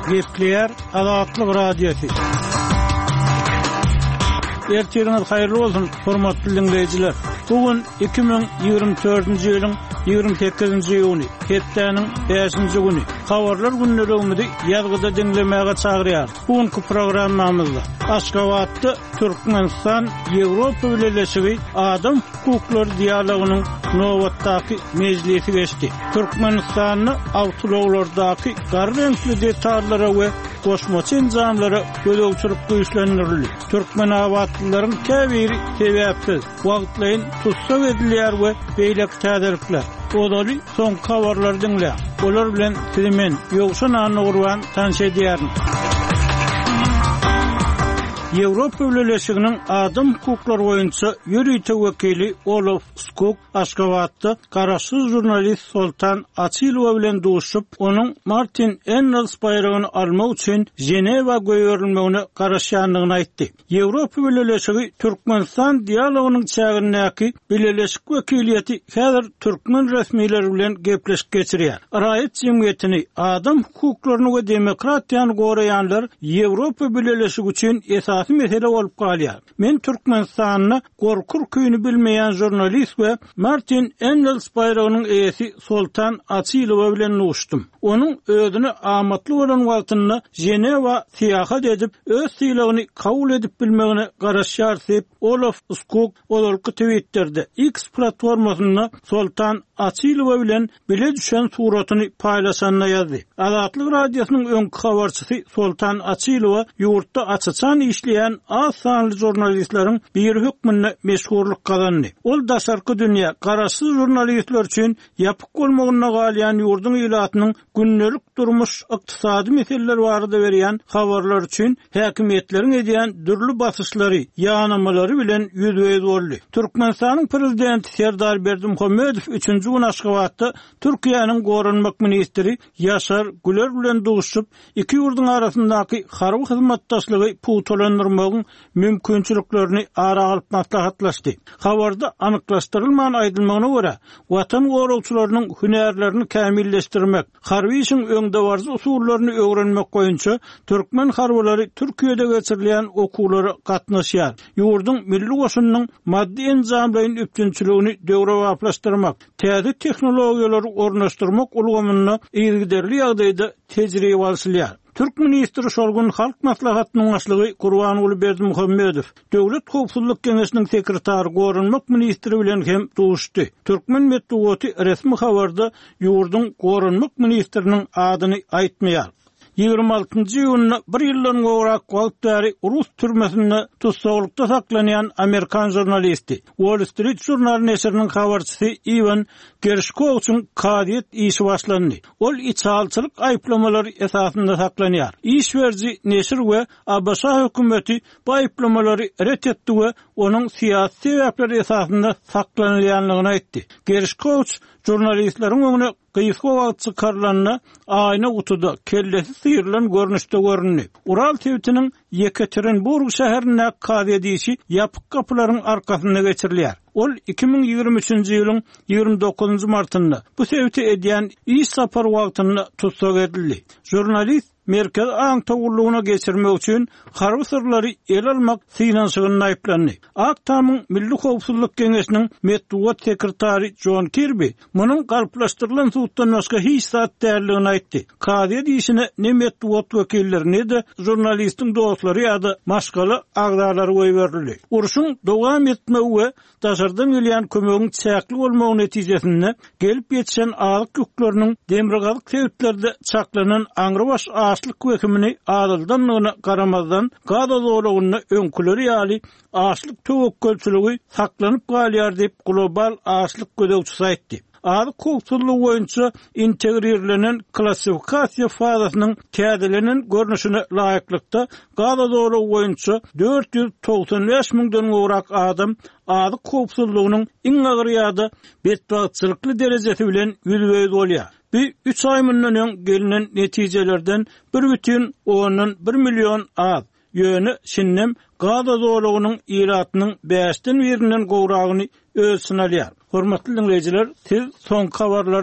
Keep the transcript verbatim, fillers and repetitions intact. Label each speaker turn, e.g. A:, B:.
A: Gepleyer Azatlyk Radiosu. Ertiriniz hayırlı olsun, hormatly dinleyijiler. Bugün iki bin ýygrimi dördünji ýylyň ýygrimi sekizinji ýuny, hepdeniň beşinji güni. Habarlar günneleginde ýazgyda dinlemäge çagyrýar. Bugünkü programmamyzda Aşgabatda Türkmenistan Ýewropa Birleşigi Adam Hukuklary Dialogynyň nowatdaky mejlisi geçdi. Türkmenistanyň awtologlardaky garreňli detallara we goşmaçy inzamlara bölükçülük güýçlendirildi. Türkmen awatlylaryň käbiri sebäpsiz wagtlaryň tutsak edilýär we beýlek täzelikler. Odaly soň habarlar dinleýär. Olar bilen sizimen ýogşan anyny gurban tanşy edýärin. Ýewropa Birleşiginiň adam hukuklary boýunça ýürüýte wekili Olof Skog Aşgabatda garaşsyz jurnalist Soltan Açylow bilen duşup, onuň Martin Engels bayragyny almak üçin Jenewa göýerilmegine garaşýanlygyny aýtdy. Ýewropa Birleşigi Türkmenistan dialogynyň çägirnäki Birleşik Wekiliýeti häzir türkmen resmiýetleri bilen gepleşip geçirýär. Raýat jemgyýetini, adam hukuklaryny we demokratiýany goraýanlar Ýewropa Birleşigi üçin esas mesele olup kalýar. Men Türkmenistanyny gorkur küýünü bilmeýän jurnalist we Martin Engels bayragynyň eýesi Soltan Açylow bilen nuşdum. Onuň özüni amatly bolan wagtyny Jenewa syýahat edip, öz syýlagyny kabul edip bilmegine garaşýar diýip Olof Skog olalky Twitter'de X platformasyna Soltan Açylow bilen bile düşen suratyny paýlaşanyna ýazdy. Azatlyk radiosynyň öňkü habarçysy Soltan Açylow ýurtda açyçan işleýän az sanly jurnalistlaryň bir hükmünde meşhurluk kazandy. Ol daşarky dünýä garaşsyz jurnalistler üçin ýapyk bolmagyna galýan ýurdun ýylatynyň günnelik durmuş ykdysady meseleler barada berýän habarlar üçin häkimetleriň edýän dürli basyşlary, ýanymalary bilen ýüzbeýiz boldy. Türkmenistanyň prezidenti Serdar Berdimuhammedow üçünji gün Aşgabatda Türkiýanyň gorunmak ministri Ýaşar Güler bilen duşup, iki ýurdun arasyndaky harby hyzmatdaşlygy putolandyrmagyň mümkinçiliklerini ara alyp maslahatlaşdy. Habarda anyklaşdyrylmagan aýdylmagyna görä, watan gorugçylarynyň hünärlerini kämilleşdirmek, harby işiň öňde barjy usullaryny öwrenmek boýunça türkmen harbylary Türkiýede geçirilýän okuwlara gatnaşýar. Ýurdun milli goşunynyň maddi enzamlaryň üpçünçiligini döwre waplaşdyrmak, täze tehnologiýalary ornaşdyrmak ulgamyny ýergiderli ýagdaýda tejribe alýar. Türk ministri şolgun halk maslahatynyň başlygy Gurbanuly Berdimuhammedow Döwlet Howpsuzlyk Geňeşiniň sekretary gorunmak ministri bilen hem duşdy. Türkmen medeniýeti resmi habarda ýurdun gorunmak ministriniň adyny aýtmaýar. ýygrimi altynjy ýylyna bir ýyldan gowrak wagtary Rus türmesinde tutsaklikda saklanýan Amerikan jurnalisti Wall Street jurnal neşriniň habarçysy Ivan Gershkov'un kadyet işi başlandy. Ol içalçylyk aýplamalary esasynda saklanýar. İşberji neşr we A B S hökümeti bu aýplamalary ret etdi we onuň syýasy sebäpleri esasynda saklanýanlygyny aýtdy. Gershkov jurnalistleriň öňüne Gıyıskı wagt çıkarlanna ayna utuda kellesi sıyırlan görnüşde görünni. Ural Tevtinin Yekaterinburg şäherine kadedişi yapık kapıların arkasında geçirilýär. Ol iki bin ýygrimi üçünji ýylyň ýygrimi dokuzunjy martynda bu sebäpli edýän iş sapar wagtynda tutsak edildi. Jurnalist merkez aň togurlugyna geçirmek üçin harby sırlary el almak synanşygyny aýplandy. Aktamyň Milli Howpsuzlyk Geňeşiniň medeniýet sekretary John Kirby munyň galplaşdyrylan suwtdan başga hiç zat därligini aýtdy. Kadyet işine ne medeniýet wekilleri ne de jurnalistiň dostlary ýa-da maşgaly agdarlary goýberildi. Uruşyň dowam etmegi we daşardan gelýän kömegiň çäkli bolmagy netijesinde gelip ýetişen alyk ýükleriniň demirgazyk sebäplerde çaklanan aňrybaş açlyk wekimini adyldanlygyna garamazdan gada zorlugyny öňküleri ýaly açlyk töwekkülçiligi saklanyp galýar diýip global açlyk gödäwçisi aýtdy. Adyk hukukçylyk boýunça integrirlenen klassifikasiýa fazasynyň täzelenen görnüşine laýyklykda gada zorlugy boýunça dört ýüz togson beş miňden gowrak adam adyk hukukçylygynyň iň agyr ýa-da betbagatçylykly derejesi bilen ýüzbeýiz bolýar. Bir üç ay münden gelinen neticelerden bir bütün onun bir milyon az yönü şinnem gada zorluğunun iratynyň beşten birinden gowragyny ölçün alýar. Hormatly dinleyijiler, siz son habarlar